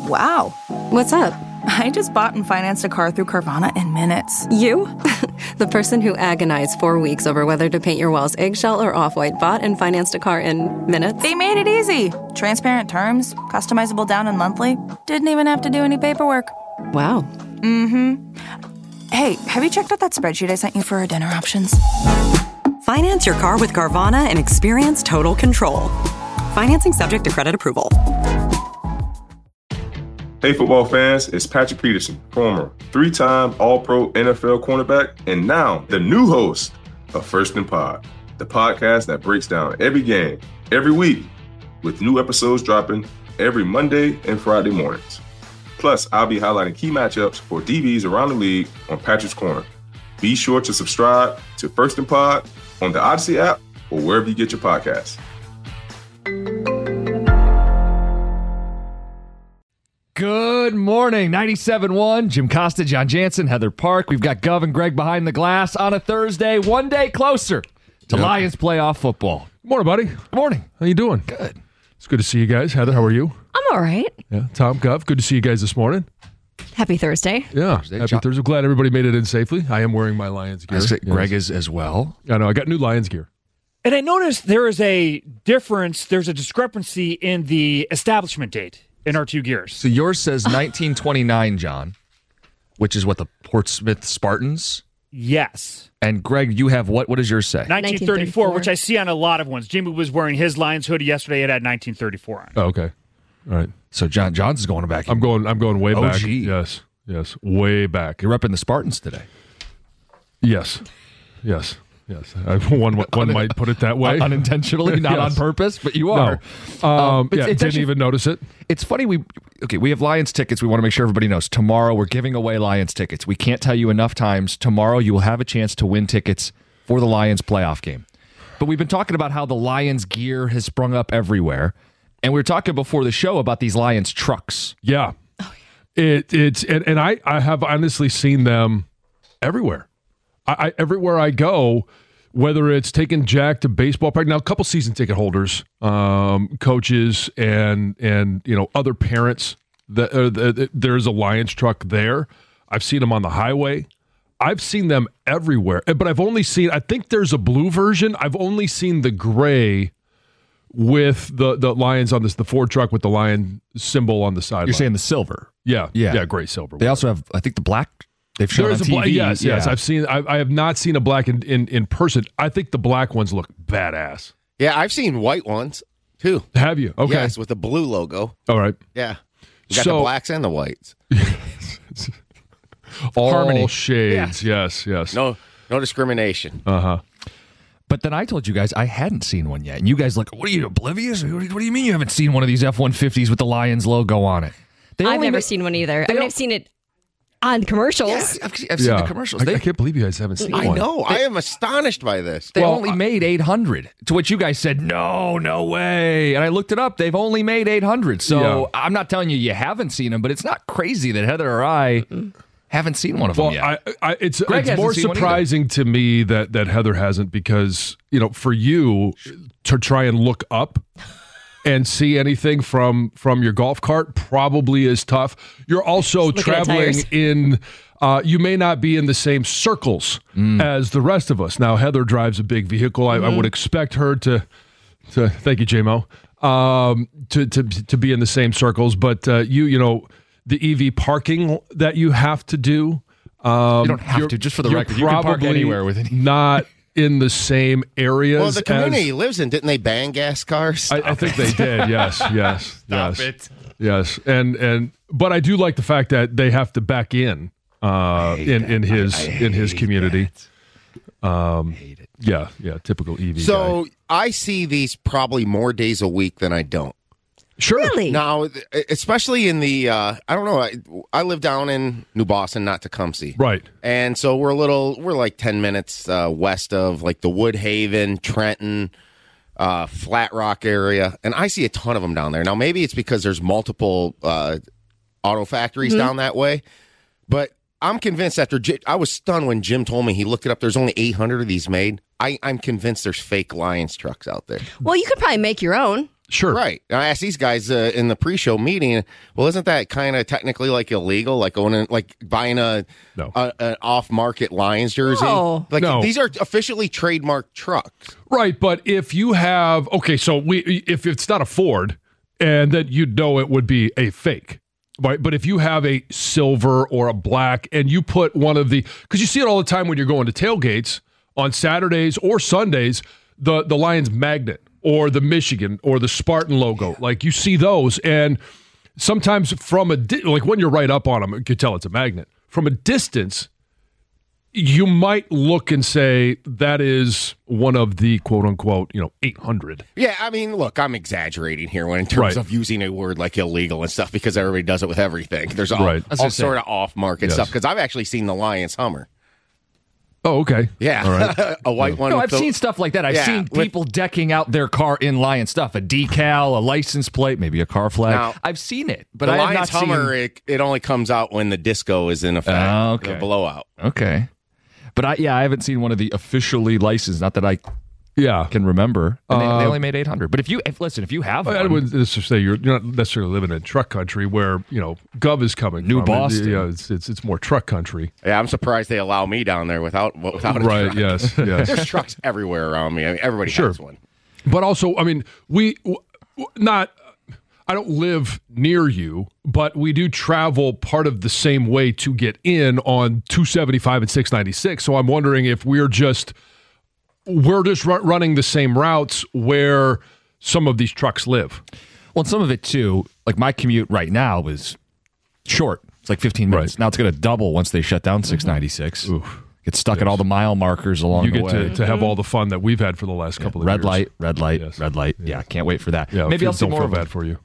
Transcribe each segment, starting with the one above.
Wow. What's up? I just bought and financed a car through Carvana in minutes. You? The person who agonized 4 weeks over whether to paint your walls eggshell or off-white bought and financed a car in minutes? They made it easy. Transparent terms, customizable down and monthly. Didn't even have to do any paperwork. Wow. Mm-hmm. Hey, have you checked out that spreadsheet I sent you for our dinner options? Finance your car with Carvana and experience total control. Financing subject to credit approval. Hey, football fans, it's Patrick Peterson, former three-time All-Pro NFL cornerback, and now the new host of First and Pod, the podcast that breaks down every game, every week, with new episodes dropping every Monday and Friday mornings. Plus, I'll be highlighting key matchups for DBs around the league on Patrick's Corner. Be sure to subscribe to First and Pod on the Odyssey app or wherever you get your podcasts. Good morning, 97.1, Jim Costa, John Jansen, Heather Park. We've got Gov and Greg behind the glass on a Thursday, one day closer to Lions playoff football. Good morning, buddy. Good morning. How you doing? Good. It's good to see you guys. Heather, how are you? I'm all right. Yeah. Tom, Gov, good to see you guys this morning. Happy Thursday. Yeah. Happy Thursday. Glad everybody made it in safely. I am wearing my Lions gear. Greg is as well. I know. I got new Lions gear. And I noticed there is a difference, there's a discrepancy in the establishment date in our two gears. So yours says 1929, John, which is what, the Portsmouth Spartans? Yes. And Greg, you have what? What does yours say? 1934, which I see on a lot of ones. Jimmy was wearing his Lions hoodie yesterday. It had 1934 on it. Oh, okay. All right. So John's going back. I'm going way back. OG. Yes. Way back. You're repping the Spartans today. Yes. One might put it that way. Unintentionally, not on purpose, but you are. No. Didn't even notice it. It's funny. We have Lions tickets. We want to make sure everybody knows. Tomorrow, we're giving away Lions tickets. We can't tell you enough times. Tomorrow, you will have a chance to win tickets for the Lions playoff game. But we've been talking about how the Lions gear has sprung up everywhere. And we were talking before the show about these Lions trucks. Yeah. I have honestly seen them everywhere. I everywhere I go, whether it's taking Jack to baseball practice. Now, a couple season ticket holders, coaches, and other parents. There's a Lions truck there. I've seen them on the highway. I've seen them everywhere. But I've only seen, I think there's a blue version. I've only seen the gray with the Lions on this, the Ford truck with the lion symbol on the side. You're saying the silver. Yeah, gray silver. They also have, I think, the black. They've shown on TV. Yes. I've seen. I have not seen a black in person. I think the black ones look badass. Yeah, I've seen white ones too. Have you? Okay. Yes, with the blue logo. All right. Yeah, we got the blacks and the whites. All Harmony. shades. Yeah. Yes. No discrimination. But then I told you guys I hadn't seen one yet, and you guys like, what are you, oblivious? What do you mean you haven't seen one of these F-150s with the Lions logo on it? I've never seen one either. I've seen it on commercials. Yeah, I've seen the commercials. I can't believe you guys haven't seen one. I know. I am astonished by this. They only made 800, to which you guys said, no way. And I looked it up. They've only made 800. So I'm not telling you haven't seen them, but it's not crazy that Heather or I haven't seen one of them yet. It's more surprising to me that Heather hasn't, because, for you to try and look up and see anything from your golf cart probably is tough. You're also traveling in, you may not be in the same circles as the rest of us. Now, Heather drives a big vehicle. I would expect her to thank you, J-Mo, to be in the same circles. But the EV parking that you have to do. You don't have to, just for the record. You can park anywhere with it. Not in the same areas. Well, the community he lives in, didn't they ban gas cars? I think they did. Yes. Stop it. Yes, but I do like the fact that they have to back in his community. I hate it. Yeah, typical EV. So guy. I see these probably more days a week than I don't. Sure. Really? Now, especially in the, I don't know, I live down in New Boston, not Tecumseh. Right. And so we're like 10 minutes west of like the Woodhaven, Trenton, Flat Rock area. And I see a ton of them down there. Now, maybe it's because there's multiple auto factories down that way. But I'm convinced I was stunned when Jim told me he looked it up. There's only 800 of these made. I'm convinced there's fake Lions trucks out there. Well, you could probably make your own. Sure. Right. I asked these guys in the pre-show meeting, well, isn't that kind of technically like illegal? Like going in, like buying an off-market Lions jersey? No. These are officially trademarked trucks. Right, but if you have, if it's not a Ford, and then you'd know it would be a fake. Right, but if you have a silver or a black and you put one of because you see it all the time when you're going to tailgates on Saturdays or Sundays, the Lions magnet or the Michigan or the Spartan logo, like you see those, and sometimes from when you're right up on them, you can tell it's a magnet. From a distance, you might look and say that is one of the quote unquote, 800. Yeah, I mean, look, I'm exaggerating here in terms of using a word like illegal and stuff because everybody does it with everything. There's all sort of off-market stuff because I've actually seen the Lions Hummer. Oh, okay. Yeah, all right. a white one. No, I've seen stuff like that. I've seen people decking out their car in Lion stuff, a decal, a license plate, maybe a car flag. Now, I've seen it, but I have not seen... Hummer, it only comes out when the disco is in effect, the blowout. Okay. But I haven't seen one of the officially licensed. Not that I can remember. And they only made 800. But if you have one, I wouldn't say you're not necessarily living in truck country where Gov is coming. New from. Boston. It's more truck country. Yeah, I'm surprised they allow me down there without a right. truck. Yes. There's trucks everywhere around me. I mean, everybody has one. But also, I mean, I don't live near you, but we do travel part of the same way to get in on 275 and 696. So I'm wondering if we're just running the same routes where some of these trucks live. Well, some of it too, like my commute right now is short. It's like 15 minutes. Right. Now it's going to double once they shut down 696. Oof. Get stuck at all the mile markers along the way. You get to have all the fun that we've had for the last couple of years. Red light. Yeah, can't wait for that. Yeah, maybe I'll see more of bad for you.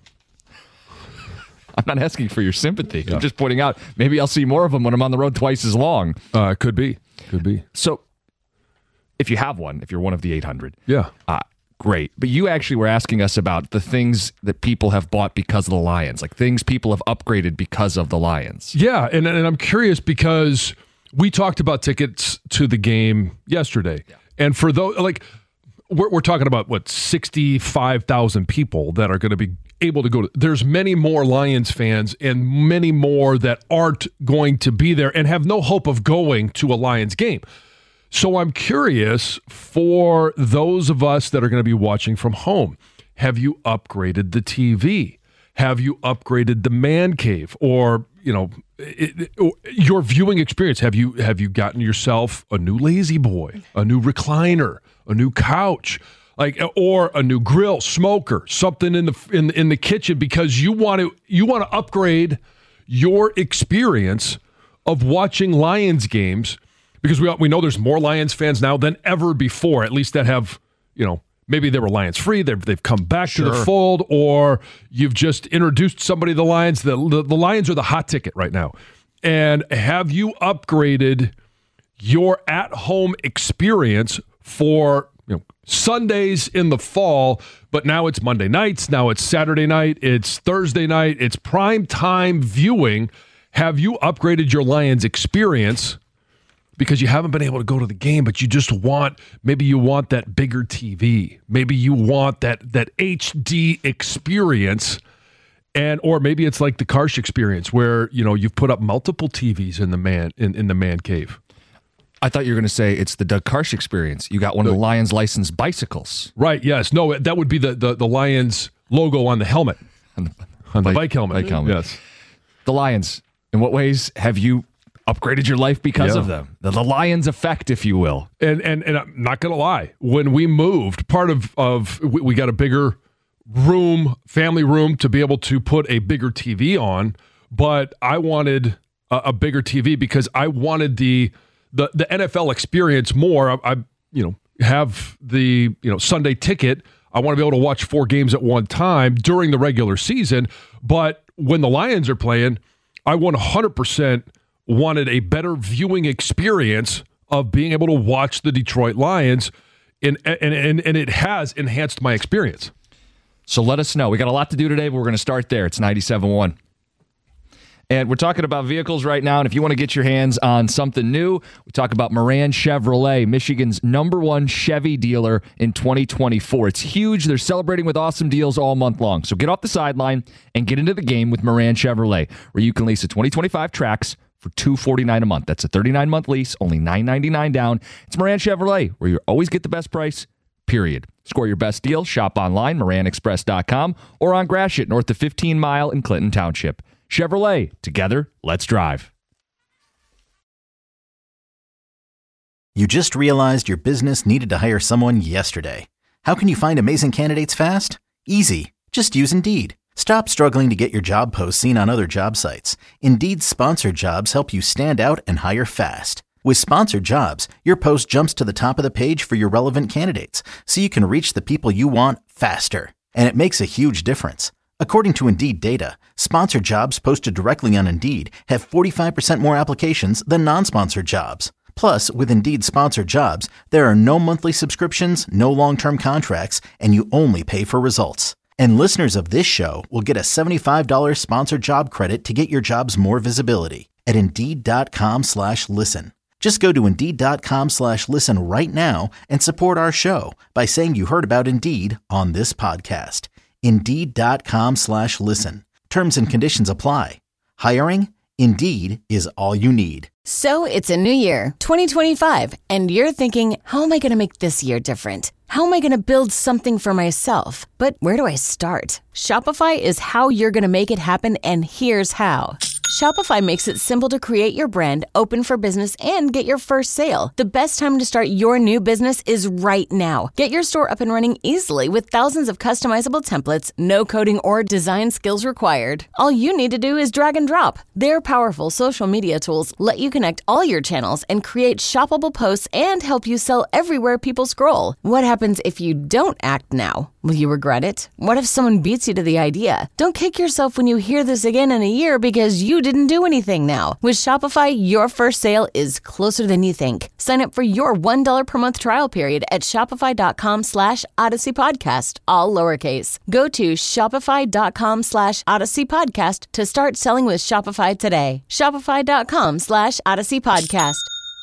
I'm not asking for your sympathy. Yeah. I'm just pointing out maybe I'll see more of them when I'm on the road twice as long. Could be. So if you have one, if you're one of the 800, great. But you actually were asking us about the things that people have bought because of the Lions, like things people have upgraded because of the Lions. Yeah, and I'm curious because we talked about tickets to the game yesterday. Yeah. And for those, we're talking about, 65,000 people that are going to be able to go to. There's many more Lions fans and many more that aren't going to be there and have no hope of going to a Lions game. So I'm curious for those of us that are going to be watching from home, have you upgraded the TV? Have you upgraded the man cave or, your viewing experience? Have you gotten yourself a new lazy boy, a new recliner, a new couch? Or a new grill, smoker, something in the kitchen because you want to upgrade your experience of watching Lions games because we know there's more Lions fans now than ever before. At least that have maybe they were Lions free, they've come back to the fold, or you've just introduced somebody to the Lions. The Lions are the hot ticket right now. And have you upgraded your at-home experience for Sundays in the fall, but now it's Monday nights, now it's Saturday night, it's Thursday night, it's prime time viewing. Have you upgraded your Lions experience because you haven't been able to go to the game, but you just maybe you want that bigger TV, maybe you want that HD experience, or maybe it's like the Karsh experience where you've put up multiple TVs in the man cave. I thought you were going to say it's the Doug Karsh experience. You got one of the Lions licensed bicycles. Right, yes. No, that would be the Lions logo on the helmet. On the bike helmet. Yes. The Lions, in what ways have you upgraded your life because of them? The Lions effect, if you will. And I'm not going to lie. When we moved, part of we got a bigger room, family room, to be able to put a bigger TV on, but I wanted a bigger TV because I wanted the NFL experience more. I have the Sunday ticket. I want to be able to watch 4 games at one time during the regular season. But when the Lions are playing, I 100% wanted a better viewing experience of being able to watch the Detroit Lions, and it has enhanced my experience. So let us know. We got a lot to do today, but we're going to start there. It's 97.1. And we're talking about vehicles right now. And if you want to get your hands on something new, we talk about Moran Chevrolet, Michigan's #1 Chevy dealer in 2024. It's huge. They're celebrating with awesome deals all month long. So get off the sideline and get into the game with Moran Chevrolet, where you can lease a 2025 Trax for $249 a month. That's a 39-month lease, only $999 down. It's Moran Chevrolet, where you always get the best price, period. Score your best deal. Shop online, moranexpress.com, or on Gratiot, north of 15 Mile in Clinton Township. Chevrolet, together, let's drive. You just realized your business needed to hire someone yesterday. How can you find amazing candidates fast? Easy. Just use Indeed. Stop struggling to get your job posts seen on other job sites. Indeed's sponsored jobs help you stand out and hire fast. With sponsored jobs, your post jumps to the top of the page for your relevant candidates, so you can reach the people you want faster. And it makes a huge difference. According to Indeed data, sponsored jobs posted directly on Indeed have 45% more applications than non-sponsored jobs. Plus, with Indeed sponsored jobs, there are no monthly subscriptions, no long-term contracts, and you only pay for results. And listeners of this show will get a $75 sponsored job credit to get your jobs more visibility at Indeed.com/listen. Just go to Indeed.com/listen right now and support our show by saying you heard about Indeed on this podcast. Indeed.com/listen. Terms and conditions apply. Hiring? Indeed is all you need. So it's a new year, 2025, and you're thinking, how am I going to make this year different? How am I going to build something for myself? But where do I start? Shopify is how you're going to make it happen, and here's how. Shopify makes it simple to create your brand, open for business, and get your first sale. The best time to start your new business is right now. Get your store up and running easily with thousands of customizable templates, no coding or design skills required. All you need to do is drag and drop. Their powerful social media tools let you connect all your channels and create shoppable posts and help you sell everywhere people scroll. What happens if you don't act now? Will you regret it? What if someone beats you to the idea? Don't kick yourself when you hear this again in a year because you didn't do anything now. With Shopify, your first sale is closer than you think. Sign up for your $1 per month trial period at shopify.com/Odyssey Podcast, all lowercase. Go to shopify.com/Odyssey Podcast to start selling with Shopify today. Shopify.com/Odyssey Podcast.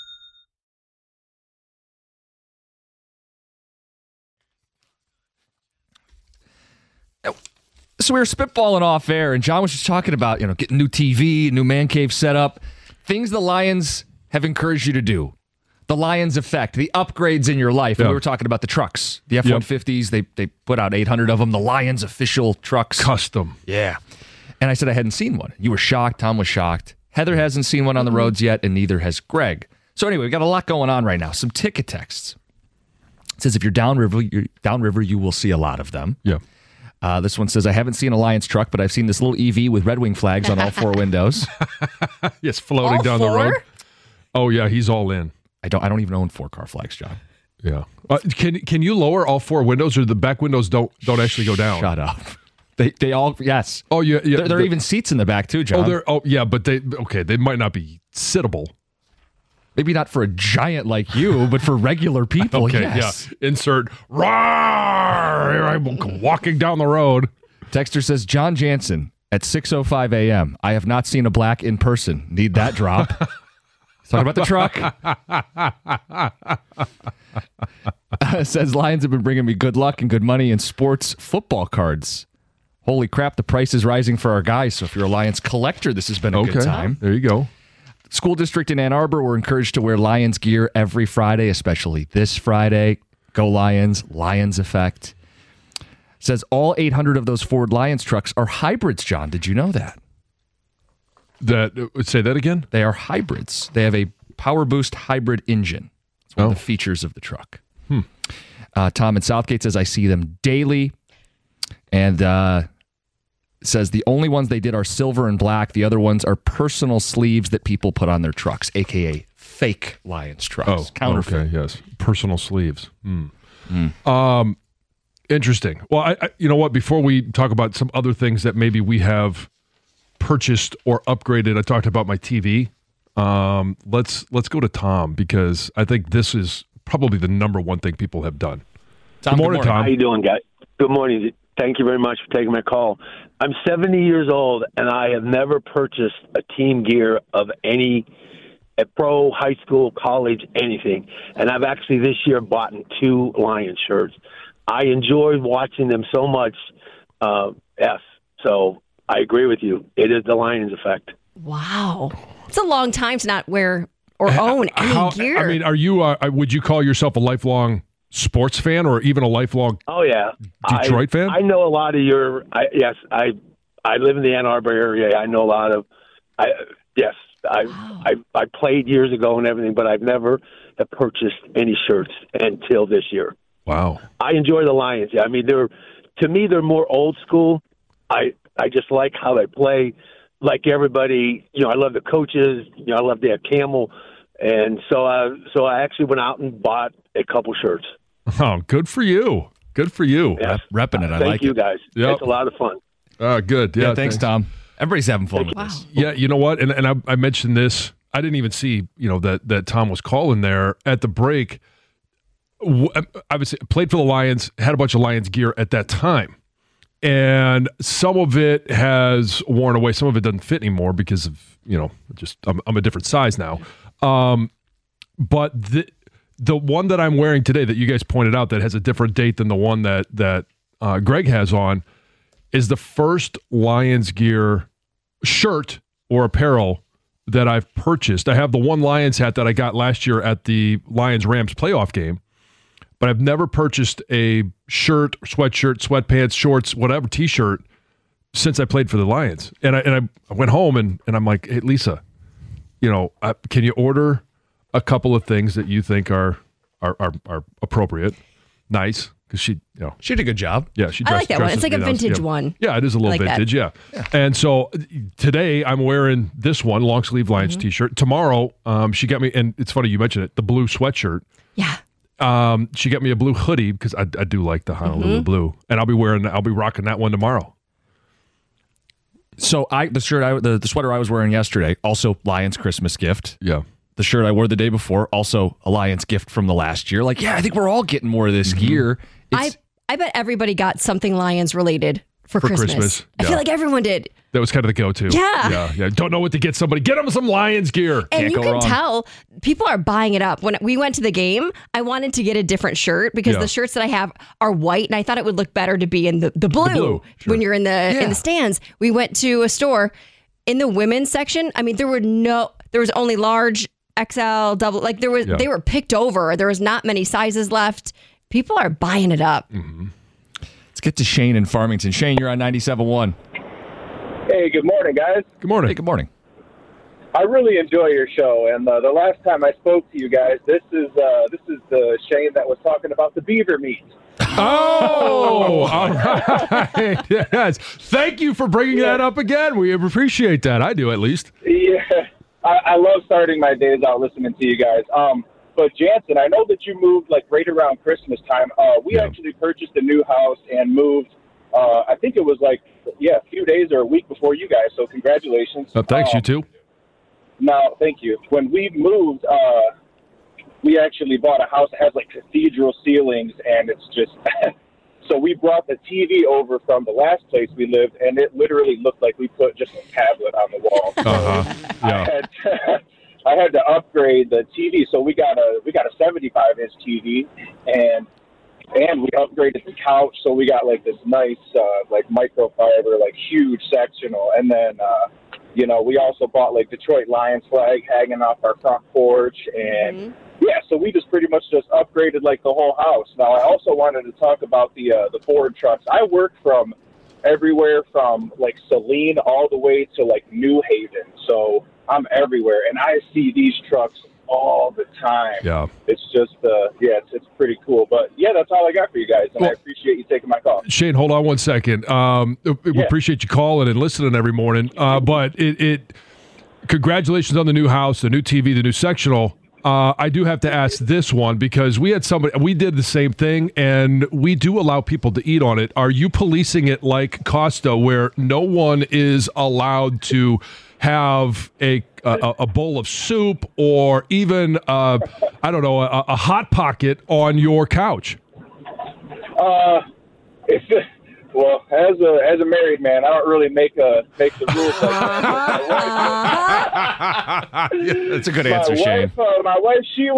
So we were spitballing off air, and John was just talking about, getting new TV, new man cave set up, things the Lions have encouraged you to do. The Lions effect, the upgrades in your life. And we were talking about the trucks, the F-150s. They put out 800 of them, the Lions official trucks. Custom. Yeah. And I said I hadn't seen one. You were shocked. Tom was shocked. Heather hasn't seen one on the roads yet, and neither has Greg. So anyway, we got a lot going on right now. Some ticket texts. It says if you're downriver, you will see a lot of them. Yeah. This one says, I haven't seen a Lions truck, but I've seen this little EV with Red Wing flags on all four windows. Yes, floating all down four? The road. Oh, yeah, he's all in. I don't even own 4-car flags, John. Yeah. Can you lower all four windows, or the back windows don't actually go down? Shut up. They all, yes. Oh, yeah. There are even seats in the back, too, John. Yeah, but they might not be sittable. Maybe not for a giant like you, but for regular people, okay, yes. Yeah. Insert, rawr, here I'm walking down the road. Texter says, John Jansen, at 6:05 a.m., I have not seen a black in person. Need that drop. Talking about the truck. Says, Lions have been bringing me good luck and good money in sports football cards. Holy crap, the price is rising for our guys. So if you're a Lions collector, this has been a good time. There you go. School district in Ann Arbor, we're encouraged to wear Lions gear every Friday, especially this Friday. Go Lions, Lions effect. Says all 800 of those Ford Lions trucks are hybrids, John. Did you know that? Say that again? They are hybrids. They have a Power Boost hybrid engine. It's one of the features of the truck. Tom in Southgate says, I see them daily. And says the only ones they did are silver and black. The other ones are personal sleeves that people put on their trucks, a.k.a. fake Lions trucks. Oh, counterfeit. Okay, yes. Personal sleeves. Interesting. Well, I you know what? Before we talk about some other things that maybe we have purchased or upgraded, I talked about my TV. Let's go to Tom, because I think this is probably the number one thing people have done. Tom, good morning, Tom. How you doing, guys? Good morning. Thank you very much for taking my call. I'm 70 years old, and I have never purchased a team gear of any pro, high school, college, anything. And I've actually this year bought 2 Lions shirts. I enjoyed watching them so much. Yes, so I agree with you. It is the Lions effect. Wow. It's a long time to not wear or own any gear. I mean, are you? Would you call yourself a lifelong sports fan, or even a lifelong? Oh yeah, Detroit fan. I know a lot of your. Yes, I live in the Ann Arbor area. I know a lot of. Yes, I played years ago and everything, but I've never have purchased any shirts until this year. Wow. I enjoy the Lions. I mean, to me they're more old school. I just like how they play. Like everybody, I love the coaches. I love to have Camel, and so I actually went out and bought a couple shirts. Oh, good for you. Good for you. Yes. Repping it. I like it. Thank you, guys. Yep. It's a lot of fun. Good. Yeah, thanks, Tom. Everybody's having fun with this. Yeah, you know what? And I mentioned this. I didn't even see, that Tom was calling there at the break. Obviously, played for the Lions, had a bunch of Lions gear at that time. And some of it has worn away. Some of it doesn't fit anymore because of, just I'm a different size now. But the one that I'm wearing today that you guys pointed out that has a different date than the one that Greg has on is the first Lions gear shirt or apparel that I've purchased. I have the one Lions hat that I got last year at the Lions-Rams playoff game, but I've never purchased a shirt, sweatshirt, sweatpants, shorts, whatever, T-shirt since I played for the Lions. And I went home and I'm like, hey, Lisa, can you order a couple of things that you think are appropriate, nice? Because she did a good job. Yeah, I like that one. It's like a vintage one. Yeah, it is a little vintage. Yeah. And so today I'm wearing this one, long sleeve Lions T-shirt. Tomorrow, she got me, and it's funny you mentioned it, the blue sweatshirt. Yeah. She got me a blue hoodie because I do like the Honolulu blue, and I'll be rocking that one tomorrow. So the sweater I was wearing yesterday, also Lions Christmas gift. Yeah. The shirt I wore the day before, also a Lions gift from the last year. Like, I think we're all getting more of this gear. I bet everybody got something Lions related for Christmas. I feel like everyone did. That was kind of the go-to. Yeah. Don't know what to get somebody. Get them some Lions gear. And you can tell people are buying it up. When we went to the game, I wanted to get a different shirt because the shirts that I have are white, and I thought it would look better to be in the blue when you're in the stands. We went to a store in the women's section. I mean, there was only large, XL, double. Like they were picked over. There was not many sizes left. People are buying it up. Mm-hmm. Let's get to Shane in Farmington. Shane, you're on 97.1. Hey, good morning, guys. Good morning. Hey, good morning. I really enjoy your show, and the last time I spoke to you guys, this is the Shane that was talking about the beaver meat. Oh, all right. Yes. Thank you for bringing that up again. We appreciate that. I do, at least. Yeah, I love starting my days out listening to you guys. But Jansen, I know that you moved like right around Christmas time. We actually purchased a new house and moved. I think it was like a few days or a week before you guys. So congratulations. Thanks, you too. No, thank you. When we moved, we actually bought a house that has like cathedral ceilings, and it's just. So we brought the TV over from the last place we lived, and it literally looked like we put just a tablet on the wall. Yeah. I had to upgrade the TV, so we got a 75-inch TV, and we upgraded the couch, so we got like this nice like microfiber, like huge sectional, and then we also bought like Detroit Lions flag hanging off our front porch, and so we just pretty much just upgraded like the whole house. Now I also wanted to talk about the Ford trucks. I work from everywhere from like Saline all the way to like New Haven, so I'm everywhere, and I see these trucks all the time. Yeah. It's just, it's pretty cool. But, that's all I got for you guys, and I appreciate you taking my call. Shane, hold on one second. We appreciate you calling and listening every morning. But congratulations on the new house, the new TV, the new sectional. I do have to ask this one because we did the same thing, and we do allow people to eat on it. Are you policing it like Costa, where no one is allowed to have a bowl of soup or even a Hot Pocket on your couch? Well, as a married man, I don't really make the rules like that. That's a good answer, Shane. My wife, she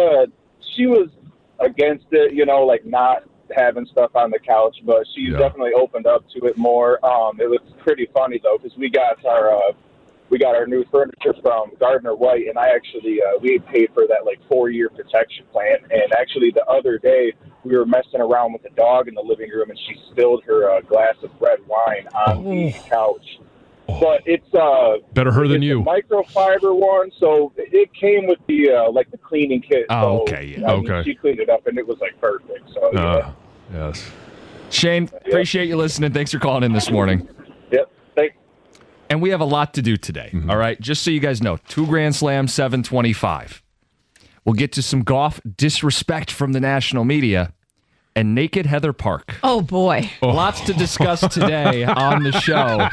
was against it, like not having stuff on the couch, but she's definitely opened up to it more. It was pretty funny though, because we got our new furniture from Gardner White, and I actually we paid for that 4-year protection plan. And actually, the other day we were messing around with the dog in the living room, and she spilled her glass of red wine on the couch. But it's better her than you. A microfiber one, so it came with the the cleaning kit. Oh, okay, I mean, she cleaned it up, and it was perfect. So yes, Shane, appreciate you listening. Thanks for calling in this morning. Yep, thanks. And we have a lot to do today. All right, just so you guys know, 2 Grand Slams, 725. We'll get to some golf disrespect from the national media. And naked Heather Park. Oh, boy. Lots to discuss today on the show.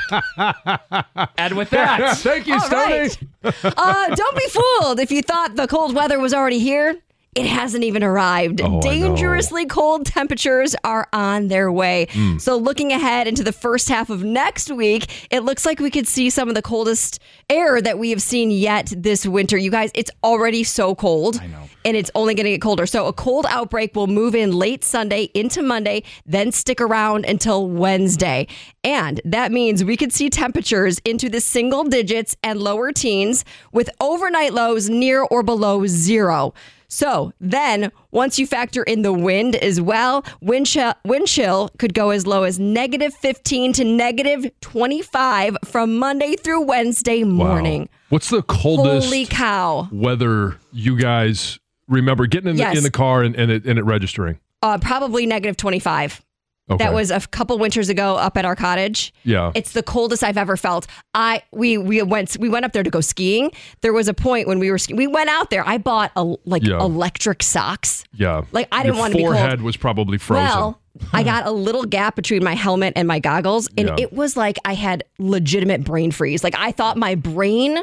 And with that, thank you, Stoney. Right. Don't be fooled if you thought the cold weather was already here. It hasn't even arrived. Dangerously cold temperatures are on their way. So looking ahead into the first half of next week, it looks like we could see some of the coldest air that we have seen yet this winter. You guys, it's already so cold. I know. And it's only going to get colder. So a cold outbreak will move in late Sunday into Monday, then stick around until Wednesday. And that means we could see temperatures into the single digits and lower teens with overnight lows near or below 0. So then, once you factor in the wind as well, wind chill could go as low as -15 to -25 from Monday through Wednesday morning. Wow. What's the coldest Holy cow. weather you guys remember getting in the car and it registering? Probably -25. Okay. That was a couple winters ago up at our cottage. Yeah. It's the coldest I've ever felt. We went up there to go skiing. There was a point when we were skiing. We went out there. I bought electric socks. Yeah. I didn't want to be cold. Your forehead was probably frozen. Well, I got a little gap between my helmet and my goggles, and it was like I had legitimate brain freeze. I thought my brain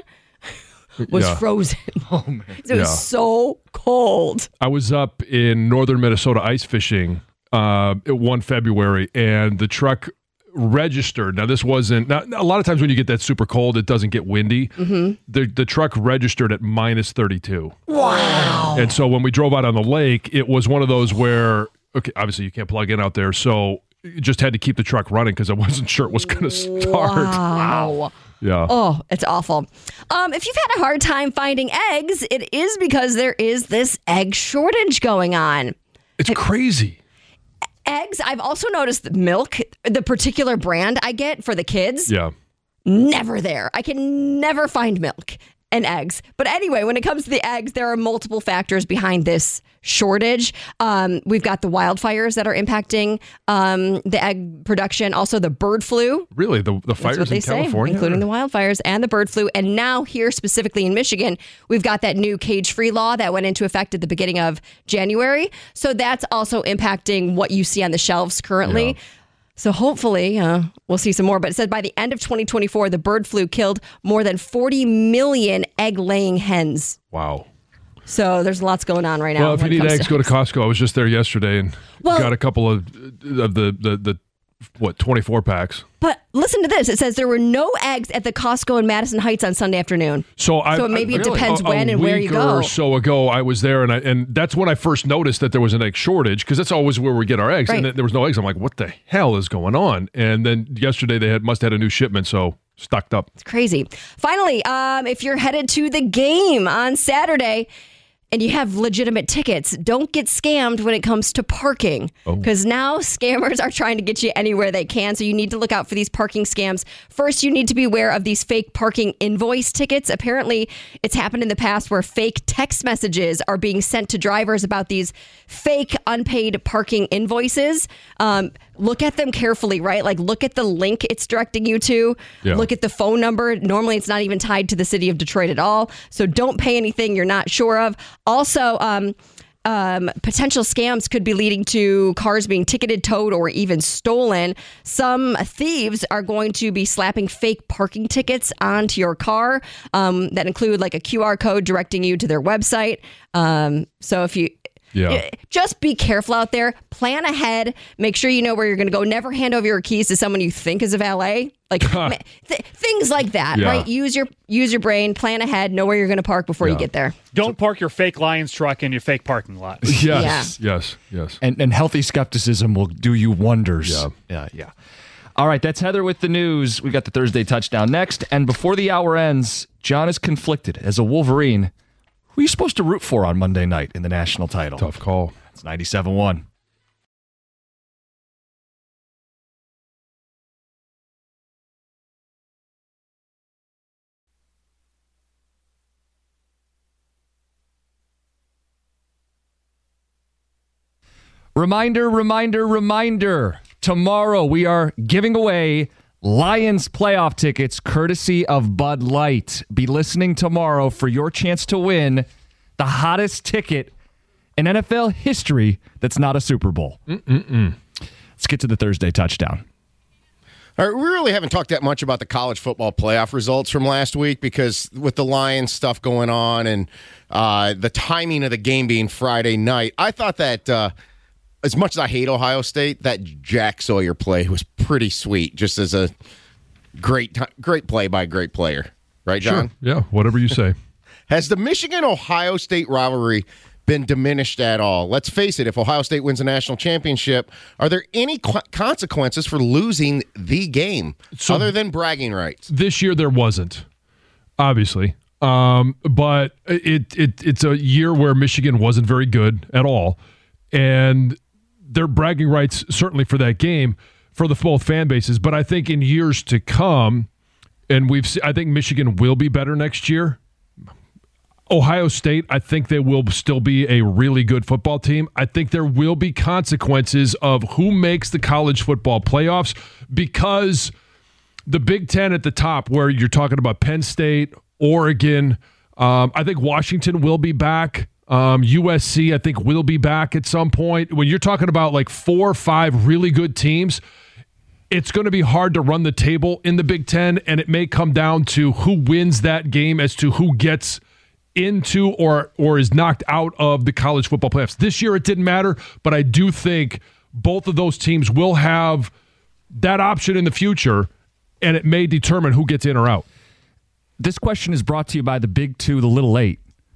was frozen. Oh, man. It was so cold. I was up in northern Minnesota ice fishing one February, and the truck registered. Now, this wasn't. Now, a lot of times when you get that super cold, it doesn't get windy. Mm-hmm. The truck registered at -32. Wow. And so when we drove out on the lake, it was one of those where, okay, obviously you can't plug in out there, so you just had to keep the truck running because I wasn't sure it was going to start. Wow. Yeah. Oh, it's awful. If you've had a hard time finding eggs, it is because there is this egg shortage going on. It's crazy. Eggs, I've also noticed that milk, the particular brand I get for the kids, never there. I can never find milk and eggs. But anyway, when it comes to the eggs, there are multiple factors behind this shortage. We've got the wildfires that are impacting the egg production. Also, the bird flu. Really? The fires in California? Including the wildfires and the bird flu. And now here, specifically in Michigan, we've got that new cage-free law that went into effect at the beginning of January. So that's also impacting what you see on the shelves currently. Yeah. So hopefully we'll see some more. But it said by the end of 2024, the bird flu killed more than 40 million egg-laying hens. Wow. So there's lots going on right now. Well, if you need eggs, go to Costco. I was just there yesterday and got a couple of the 24 packs. But listen to this. It says there were no eggs at the Costco in Madison Heights on Sunday afternoon. So maybe it depends when and where you go. A week or so ago, I was there, and that's when I first noticed that there was an egg shortage, because that's always where we get our eggs. Right. And there was no eggs. I'm like, what the hell is going on? And then yesterday they must have had a new shipment, so stocked up. It's crazy. Finally, if you're headed to the game on Saturday and you have legitimate tickets, don't get scammed when it comes to parking. Because now scammers are trying to get you anywhere they can. So you need to look out for these parking scams. First, you need to be aware of these fake parking invoice tickets. Apparently, it's happened in the past where fake text messages are being sent to drivers about these fake unpaid parking invoices. Look at them carefully, right? Look at the link it's directing you to. Yeah. Look at the phone number. Normally, it's not even tied to the city of Detroit at all. So don't pay anything you're not sure of. Also, potential scams could be leading to cars being ticketed, towed, or even stolen. Some thieves are going to be slapping fake parking tickets onto your car that include a QR code directing you to their website. So if you... Yeah. Just be careful out there. Plan ahead. Make sure you know where you're going to go. Never hand over your keys to someone you think is a valet. Like things like that, right? Use your brain. Plan ahead. Know where you're going to park before you get there. Don't park your fake Lions truck in your fake parking lot. Yes. And healthy skepticism will do you wonders. Yeah. All right, that's Heather with the news. We got the Thursday touchdown next. And before the hour ends, John is conflicted. As a Wolverine, who are you supposed to root for on Monday night in the national title? Tough call. It's 97-1. Reminder. Tomorrow we are giving away Lions playoff tickets courtesy of Bud Light. Be listening tomorrow for your chance to win the hottest ticket in NFL history that's not a Super Bowl. Let's get to the Thursday touchdown. All right, we really haven't talked that much about the college football playoff results from last week because with the Lions stuff going on and the timing of the game being Friday night, I thought that as much as I hate Ohio State, that Jack Sawyer play was pretty sweet, just as a great play by a great player. Right, John? Sure. Yeah, whatever you say. Has the Michigan-Ohio State rivalry been diminished at all? Let's face it, if Ohio State wins a national championship, are there any consequences for losing the game other than bragging rights? This year there wasn't, obviously. But it's a year where Michigan wasn't very good at all. And their bragging rights certainly for that game for the both fan bases. But I think in years to come, and I think Michigan will be better next year. Ohio State, I think they will still be a really good football team. I think there will be consequences of who makes the college football playoffs because the Big Ten at the top, where you're talking about Penn State, Oregon, I think Washington will be back. USC, I think, will be back at some point. When you're talking about like 4 or 5 really good teams, it's going to be hard to run the table in the Big Ten, and it may come down to who wins that game as to who gets into or is knocked out of the college football playoffs. This year it didn't matter, but I do think both of those teams will have that option in the future, and it may determine who gets in or out. This question is brought to you by the Big Two, the Little Eight.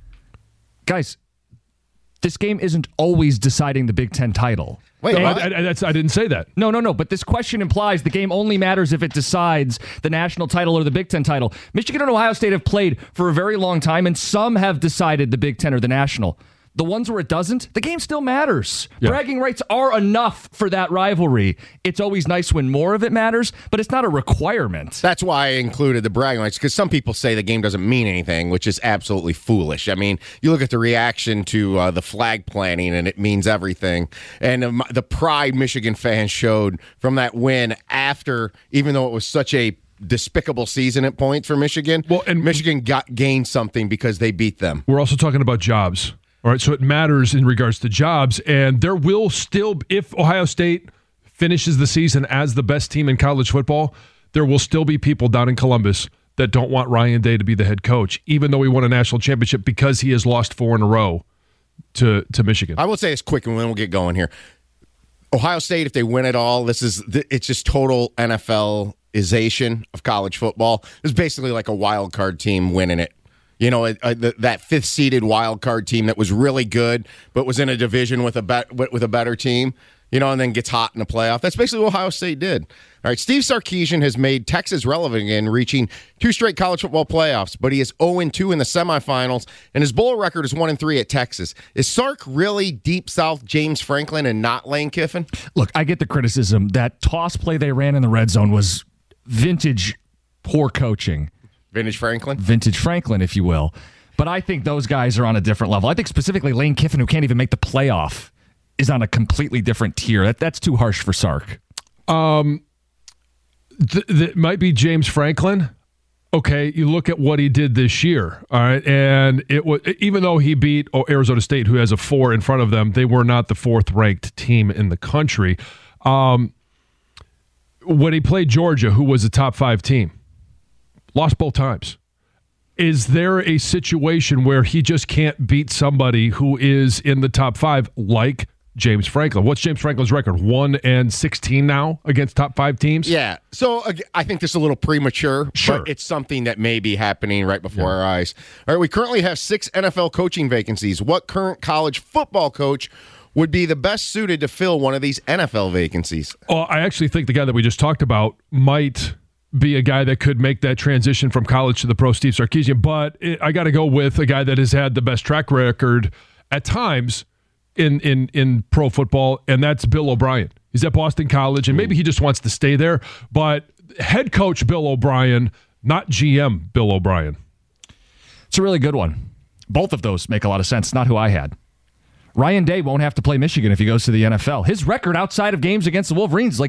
Guys, this game isn't always deciding the Big Ten title. Wait, I didn't say that. No. But this question implies the game only matters if it decides the national title or the Big Ten title. Michigan and Ohio State have played for a very long time, and some have decided the Big Ten or the national. The ones where it doesn't, the game still matters. Yeah. Bragging rights are enough for that rivalry. It's always nice when more of it matters, but it's not a requirement. That's why I included the bragging rights, because some people say the game doesn't mean anything, which is absolutely foolish. I mean, you look at the reaction to the flag planting, and it means everything. And the pride Michigan fans showed from that win after, even though it was such a despicable season at points for Michigan, and Michigan gained something because they beat them. We're also talking about jobs. All right, so it matters in regards to jobs, and there will still, if Ohio State finishes the season as the best team in college football, there will still be people down in Columbus that don't want Ryan Day to be the head coach, even though he won a national championship because he has lost 4 in a row to Michigan. I will say this quick, and then we'll get going here. Ohio State, if they win it all, it's just total NFL-ization of college football. It's basically like a wild card team winning it. You know, that 5th-seeded wild card team that was really good, but was in a division with a better team, you know, and then gets hot in the playoff. That's basically what Ohio State did. All right, Steve Sarkisian has made Texas relevant again, reaching 2 straight college football playoffs, but he is 0-2 in the semifinals, and his bowl record is 1-3 at Texas. Is Sark really Deep South James Franklin and not Lane Kiffin? Look, I get the criticism. That toss play they ran in the red zone was vintage poor coaching. Vintage Franklin, if you will. But I think those guys are on a different level. I think specifically Lane Kiffin, who can't even make the playoff, is on a completely different tier. That's too harsh for Sark. That might be James Franklin. Okay, you look at what he did this year, all right, and it was, even though he beat Arizona State, who has a 4 in front of them, they were not the 4th-ranked team in the country. When he played Georgia, who was a top 5 team, lost both times. is there a situation where he just can't beat somebody who is in the top 5 like James Franklin? What's James Franklin's record? 1-16 now against top 5 teams? Yeah. So I think this is a little premature, Sure. but it's something that may be happening right before our eyes. All right, we currently have 6 NFL coaching vacancies. What current college football coach would be the best suited to fill one of these NFL vacancies? Oh, I actually think the guy that we just talked about might be a guy that could make that transition from college to the pro, Steve Sarkisian. But I got to go with a guy that has had the best track record at times in pro football, and that's Bill O'Brien. He's at Boston College, and maybe he just wants to stay there. But head coach Bill O'Brien, not GM Bill O'Brien. It's a really good one. Both of those make a lot of sense. Not who I had. Ryan Day won't have to play Michigan if he goes to the NFL. His record outside of games against the Wolverines is like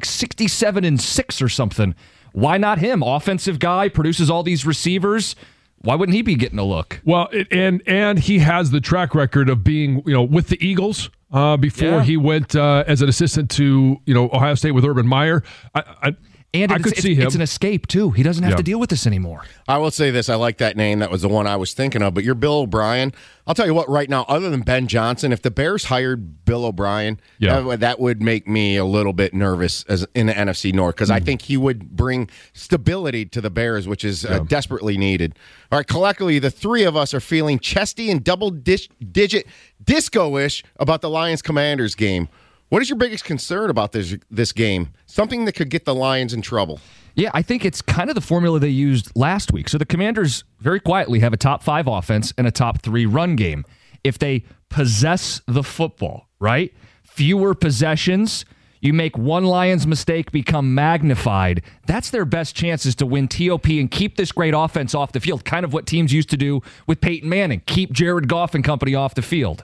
67-6 or something. Why not him? Offensive guy, produces all these receivers. Why wouldn't he be getting a look? Well, and he has the track record of being, with the Eagles before he went as an assistant to, Ohio State with Urban Meyer. I could see him. It's an escape, too. He doesn't have to deal with this anymore. I will say this. I like that name. That was the one I was thinking of. But you're Bill O'Brien. I'll tell you what, right now, other than Ben Johnson, if the Bears hired Bill O'Brien, that would make me a little bit nervous in the NFC North, because I think he would bring stability to the Bears, which is desperately needed. All right, collectively, the three of us are feeling chesty and double-digit disco-ish about the Lions-Commanders game. What is your biggest concern about this game? Something that could get the Lions in trouble. Yeah, I think it's kind of the formula they used last week. So the Commanders very quietly have a top 5 offense and a top 3 run game. If they possess the football, right? Fewer possessions, you make one Lions mistake become magnified. That's their best chances to win TOP and keep this great offense off the field. Kind of what teams used to do with Peyton Manning. Keep Jared Goff and company off the field.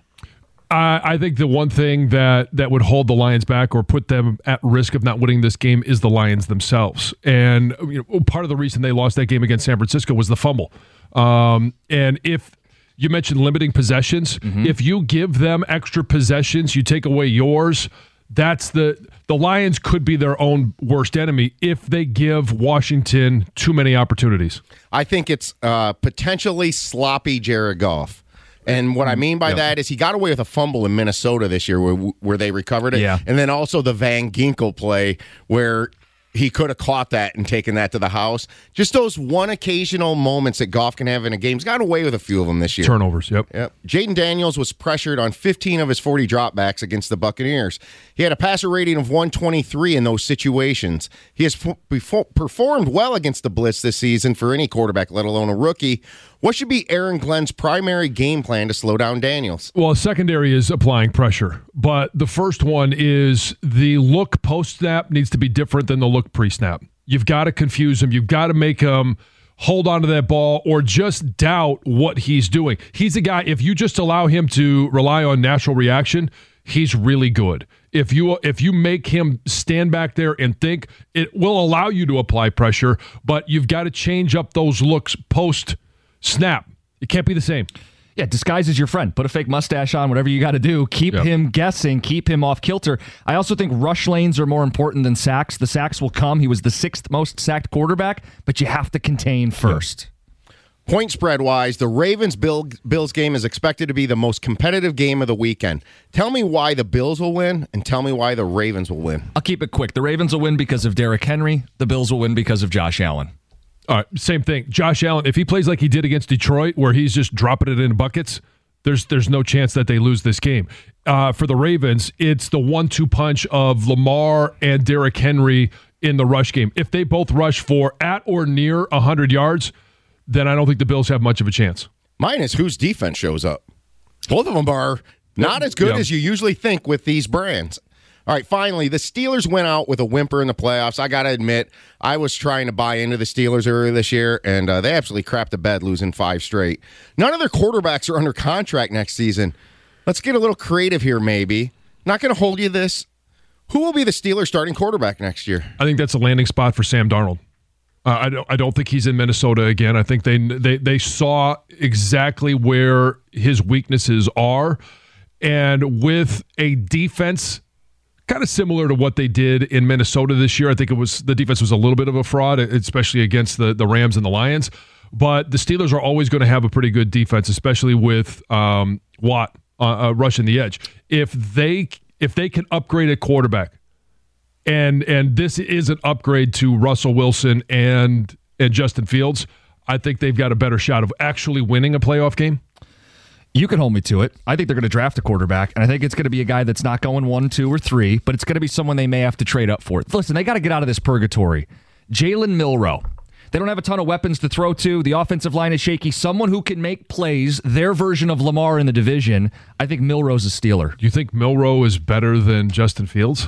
I think the one thing that would hold the Lions back or put them at risk of not winning this game is the Lions themselves. And part of the reason they lost that game against San Francisco was the fumble. And if you mentioned limiting possessions, if you give them extra possessions, you take away yours, that's the Lions could be their own worst enemy if they give Washington too many opportunities. I think it's potentially sloppy Jared Goff. And what I mean by that is he got away with a fumble in Minnesota this year where they recovered it. Yeah. And then also the Van Ginkel play where he could have caught that and taken that to the house. Just those one occasional moments that Goff can have in a game. He's got away with a few of them this year. Turnovers, yep. Jaden Daniels was pressured on 15 of his 40 dropbacks against the Buccaneers. He had a passer rating of 123 in those situations. He has performed well against the blitz this season for any quarterback, let alone a rookie. What should be Aaron Glenn's primary game plan to slow down Daniels? Well, secondary is applying pressure, but the first one is the look post-snap needs to be different than the look pre-snap. You've got to confuse him. You've got to make him hold on to that ball or just doubt what he's doing. He's a guy, if you just allow him to rely on natural reaction, he's really good. If you make him stand back there and think, it will allow you to apply pressure, but you've got to change up those looks post-snap. It can't be the same. Yeah, disguise is your friend. Put a fake mustache on, whatever you got to do. Keep him guessing. Keep him off kilter. I also think rush lanes are more important than sacks. The sacks will come. He was the 6th most sacked quarterback, but you have to contain first. Point spread-wise, the Ravens-Bills game is expected to be the most competitive game of the weekend. Tell me why the Bills will win, and tell me why the Ravens will win. I'll keep it quick. The Ravens will win because of Derrick Henry. The Bills will win because of Josh Allen. All right, same thing. Josh Allen, if he plays like he did against Detroit, where he's just dropping it in buckets, there's no chance that they lose this game. For the Ravens, it's the 1-2 punch of Lamar and Derrick Henry in the rush game. If they both rush for at or near 100 yards, then I don't think the Bills have much of a chance. Mine is whose defense shows up. Both of them are not as good as you usually think with these brands. All right, finally, the Steelers went out with a whimper in the playoffs. I got to admit, I was trying to buy into the Steelers earlier this year, and they absolutely crapped the bed losing 5 straight. None of their quarterbacks are under contract next season. Let's get a little creative here, maybe. Not going to hold you this. Who will be the Steelers starting quarterback next year? I think that's a landing spot for Sam Darnold. I don't think he's in Minnesota again. I think they saw exactly where his weaknesses are, and with a defense kind of similar to what they did in Minnesota this year. I think the defense was a little bit of a fraud, especially against the Rams and the Lions. But the Steelers are always going to have a pretty good defense, especially with Watt rushing the edge. If they can upgrade a quarterback, and this is an upgrade to Russell Wilson and Justin Fields, I think they've got a better shot of actually winning a playoff game. You can hold me to it. I think they're going to draft a quarterback, and I think it's going to be a guy that's not going 1, 2, or 3, but it's going to be someone they may have to trade up for. Listen, they got to get out of this purgatory. Jalen Milroe. They don't have a ton of weapons to throw to. The offensive line is shaky. Someone who can make plays, their version of Lamar in the division. I think Milroe's a Steeler. Do you think Milroe is better than Justin Fields?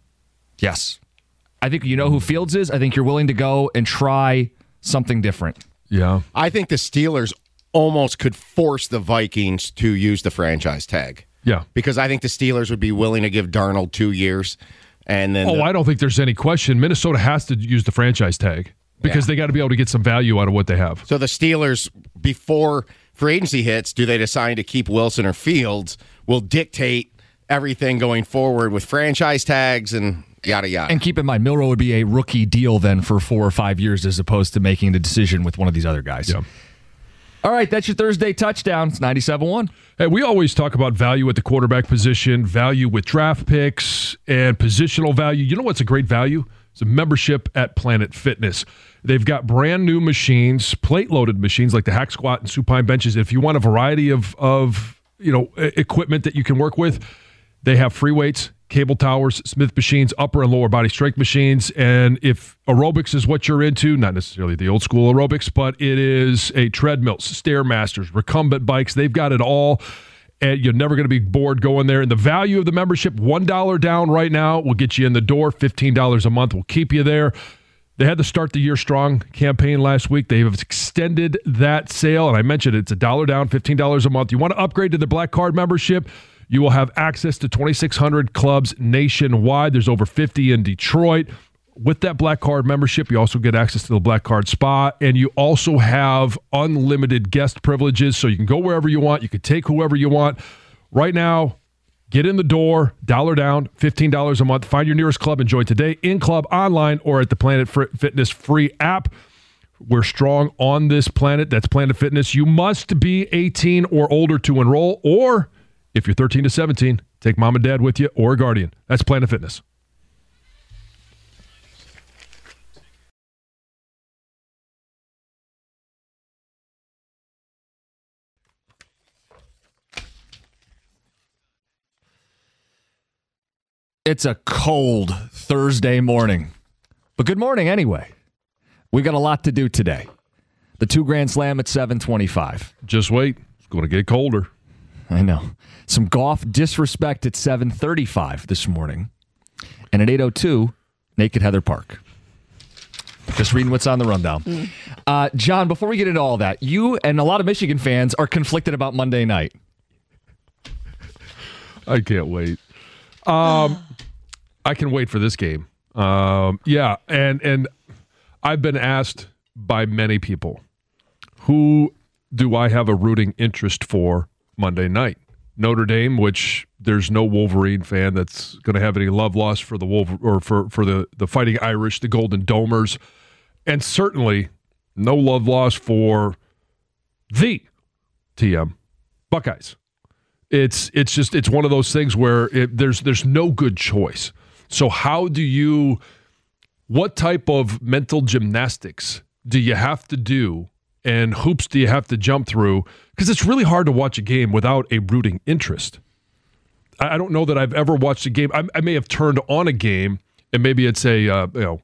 Yes. I think you know who Fields is. I think you're willing to go and try something different. Yeah. I think the Steelers almost could force the Vikings to use the franchise tag. Yeah. Because I think the Steelers would be willing to give Darnold 2 years. And then I don't think there's any question. Minnesota has to use the franchise tag because they got to be able to get some value out of what they have. So the Steelers, before free agency hits, do they decide to keep Wilson or Fields, will dictate everything going forward with franchise tags and yada, yada. And keep in mind, Milroe would be a rookie deal then for 4 or 5 years as opposed to making the decision with one of these other guys. Yeah. All right, that's your Thursday touchdown. It's 97-1. Hey, we always talk about value at the quarterback position, value with draft picks, and positional value. You know what's a great value? It's a membership at Planet Fitness. They've got brand new machines, plate-loaded machines like the hack squat and supine benches. If you want a variety of equipment that you can work with, they have free weights, cable towers, Smith machines, upper and lower body strength machines. And if aerobics is what you're into, not necessarily the old school aerobics, but it is a treadmills, Stairmasters, recumbent bikes, they've got it all. And you're never going to be bored going there. And the value of the membership, $1 down right now, will get you in the door. $15 a month will keep you there. They had the Start the Year Strong campaign last week. They have extended that sale. And I mentioned it's $1 down, $15 a month. You want to upgrade to the Black Card membership? You will have access to 2,600 clubs nationwide. There's over 50 in Detroit. With that Black Card membership, you also get access to the Black Card Spa, and you also have unlimited guest privileges, so you can go wherever you want. You can take whoever you want. Right now, get in the door, $1 down, $15 a month. Find your nearest club and join today, in-club, online, or at the Planet Fitness free app. We're strong on this planet. That's Planet Fitness. You must be 18 or older to enroll, or if you're 13 to 17, take mom and dad with you or a guardian. That's Planet Fitness. It's a cold Thursday morning, but good morning anyway. We got a lot to do today. The 2 Grand Slam at 7:25. Just wait. It's going to get colder. I know. Some golf disrespect at 7:35 this morning. And at 8:02, Naked Heather Park. Just reading what's on the rundown. John, before we get into all that, you and a lot of Michigan fans are conflicted about Monday night. I can't wait. I can wait for this game. Yeah, and I've been asked by many people, who do I have a rooting interest for Monday night? Notre Dame, which there's no Wolverine fan that's going to have any love lost for the for the Fighting Irish, the Golden Domers, and certainly no love lost for the TM Buckeyes. It's one of those things where there's no good choice. So what type of mental gymnastics do you have to do, and hoops do you have to jump through? Because it's really hard to watch a game without a rooting interest. I don't know that I've ever watched a game. I may have turned on a game, and maybe it's the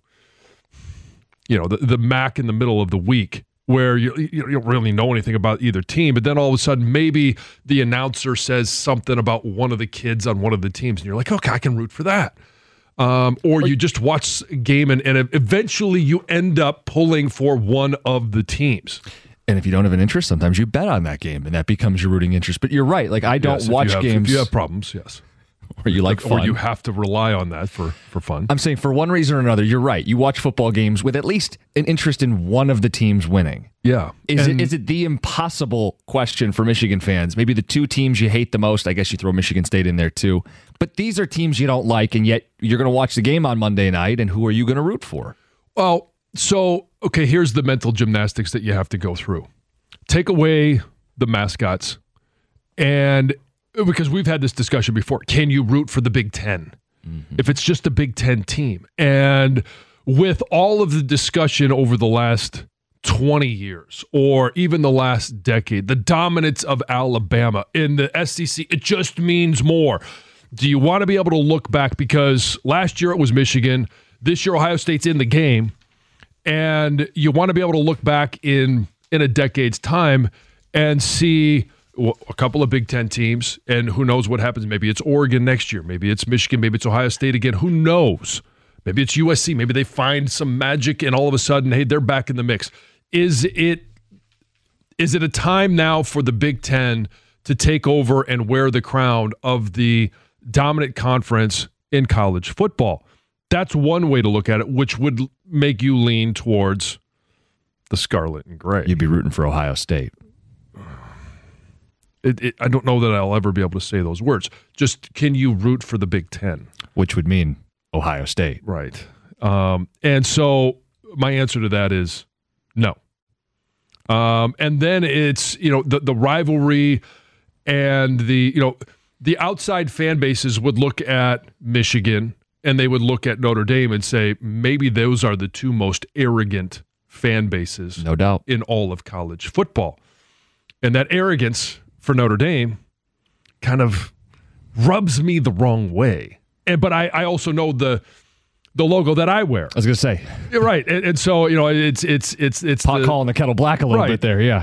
MAC in the middle of the week, where you don't really know anything about either team, but then all of a sudden maybe the announcer says something about one of the kids on one of the teams, and you're like, okay, I can root for that. Or you just watch a game, and eventually you end up pulling for one of the teams. And if you don't have an interest, sometimes you bet on that game, and that becomes your rooting interest. But you're right. Like, I don't watch games. If you have problems, yes. Or you like fun. Or you have to rely on that for fun. I'm saying for one reason or another, you're right. You watch football games with at least an interest in one of the teams winning. Yeah. Is it the impossible question for Michigan fans? Maybe the 2 teams you hate the most. I guess you throw Michigan State in there too. But these are teams you don't like, and yet you're going to watch the game on Monday night, and who are you going to root for? Well, so okay, here's the mental gymnastics that you have to go through. Take away the mascots, and because we've had this discussion before, can you root for the Big Ten if it's just a Big Ten team? And with all of the discussion over the last 20 years or even the last decade, the dominance of Alabama in the SEC, it just means more. Do you want to be able to look back? Because last year it was Michigan. This year Ohio State's in the game. And you want to be able to look back in a decade's time and see a couple of Big Ten teams, and who knows what happens. Maybe it's Oregon next year. Maybe it's Michigan. Maybe it's Ohio State again. Who knows? Maybe it's USC. Maybe they find some magic and all of a sudden, hey, they're back in the mix. Is it a time now for the Big Ten to take over and wear the crown of the dominant conference in college football? That's one way to look at it, which would make you lean towards the scarlet and gray. You'd be rooting for Ohio State. I don't know that I'll ever be able to say those words. Just, can you root for the Big Ten? Which would mean Ohio State. Right. And so my answer to that is no. And then it's, the rivalry and the outside fan bases would look at Michigan and they would look at Notre Dame and say, maybe those are the two most arrogant fan bases, no doubt, in all of college football. And that arrogance for Notre Dame kind of rubs me the wrong way. But I also know the logo that I wear. I was going to say. You're right. And so, it's pot calling the kettle black a little bit there, yeah.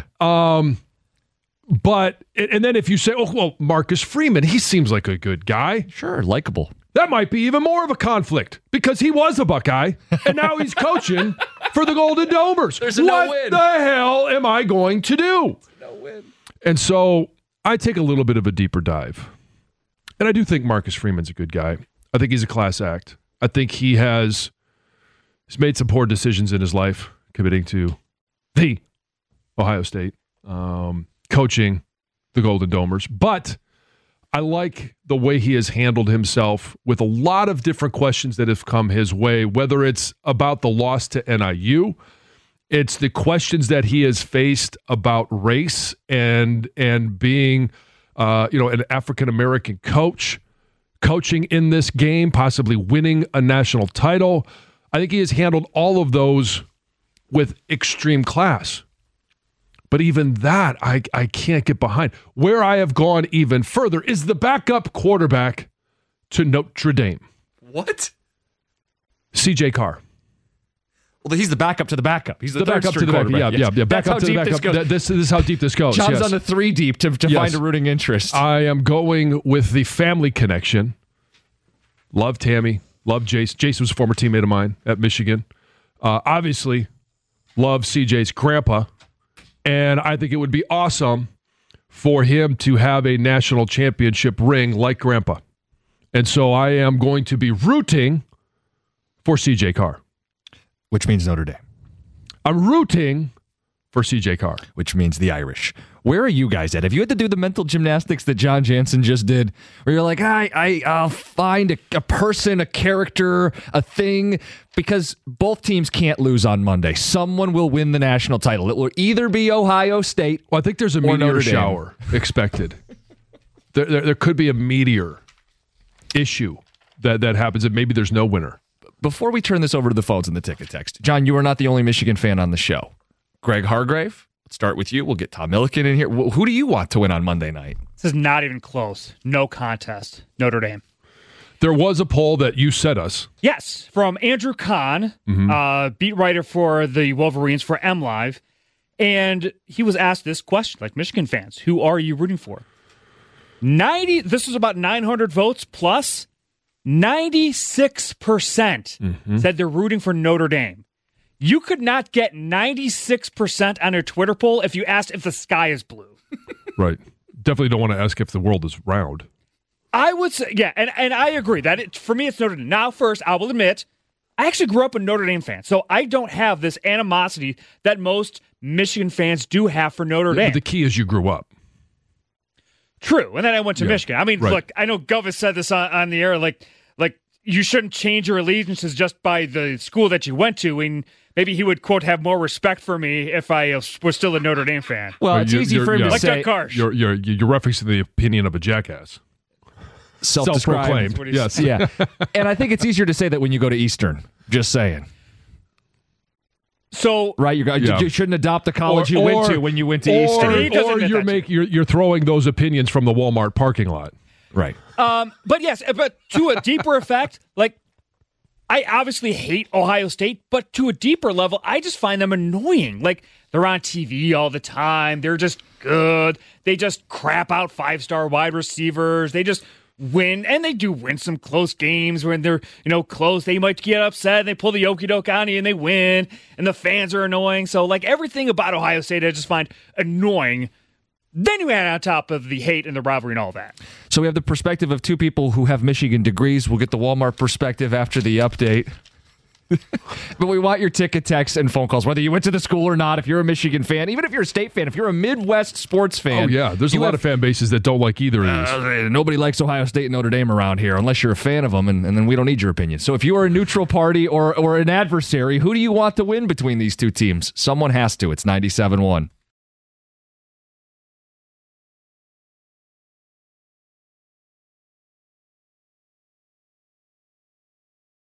But, and then if you say, oh, well, Marcus Freeman, he seems like a good guy. Sure, likable. That might be even more of a conflict because he was a Buckeye and now he's coaching for the Golden Domers. There's a no win. What the hell am I going to do? No win. And so I take a little bit of a deeper dive. And I do think Marcus Freeman's a good guy. I think he's a class act. I think he's made some poor decisions in his life, committing to the Ohio State, coaching the Golden Domers. But I like the way he has handled himself with a lot of different questions that have come his way, whether it's about the loss to NIU, it's the questions that he has faced about race and being, an African-American coach, coaching in this game, possibly winning a national title. I think he has handled all of those with extreme class. But even that, I can't get behind. Where I have gone even further is the backup quarterback to Notre Dame. What? CJ Carr. Well, he's the backup to the backup. He's the third backup to the quarterback. backup. Yeah. Backup to the backup. This is how deep this goes. John's on the 3 deep to find a rooting interest. I am going with the family connection. Love Tammy. Love Jace. Jace was a former teammate of mine at Michigan. Obviously, love CJ's grandpa. And I think it would be awesome for him to have a national championship ring like Grandpa. And so I am going to be rooting for CJ Carr. Which means Notre Dame. I'm rooting for CJ Carr. Which means the Irish. Where are you guys at? Have you had to do the mental gymnastics that John Jansen just did? Where you're like, I'll find a person, a character, a thing, because both teams can't lose on Monday. Someone will win the national title. It will either be Ohio State. Well, I think there's a meteor shower expected. There could be a meteor issue that happens, and maybe there's no winner. Before we turn this over to the phones and the ticket text, John, you are not the only Michigan fan on the show. Greg Hargrave, let's start with you. We'll get Tom Milliken in here. Who do you want to win on Monday night? This is not even close. No contest. Notre Dame. There was a poll that you sent us. Yes, from Andrew Kahn, beat writer for the Wolverines for MLive. And he was asked this question, like Michigan fans, who are you rooting for? This was about 900 votes plus. 96% said they're rooting for Notre Dame. You could not get 96% on your Twitter poll if you asked if the sky is blue. Right. Definitely don't want to ask if the world is round. I would say, yeah, and I agree that for me it's Notre Dame. Now, first, I will admit, I actually grew up a Notre Dame fan, so I don't have this animosity that most Michigan fans do have for Notre Dame. But the key is you grew up. True, and then I went to Michigan. I mean, look, I know Gov has said this on the air, like you shouldn't change your allegiances just by the school that you went to, and maybe he would, quote, have more respect for me if I was still a Notre Dame fan. Well, it's easy for him to like say. Doug Karsh. You're referencing the opinion of a jackass. Self-proclaimed. Yes. Yeah. And I think it's easier to say that when you go to Eastern. Just saying. So right, you shouldn't adopt the college you went to when you went to Eastern. Or you're throwing those opinions from the Walmart parking lot. Right. But yes, but to a deeper effect, like I obviously hate Ohio State, but to a deeper level, I just find them annoying. Like they're on TV all the time. They're just good. They just crap out 5-star wide receivers. They just win, and they do win some close games when they're, close. They might get upset, and they pull the okey-doke on you, and they win, and the fans are annoying. So, like, everything about Ohio State I just find annoying. Then you add on top of the hate and the rivalry and all that. So we have the perspective of two people who have Michigan degrees. We'll get the Walmart perspective after the update. But we want your ticket, texts, and phone calls, whether you went to the school or not, if you're a Michigan fan, even if you're a State fan, if you're a Midwest sports fan. Oh, yeah. There's a lot of fan bases that don't like either of these. Nobody likes Ohio State and Notre Dame around here unless you're a fan of them, and then we don't need your opinion. So if you are a neutral party or an adversary, who do you want to win between these two teams? Someone has to. It's 97-1.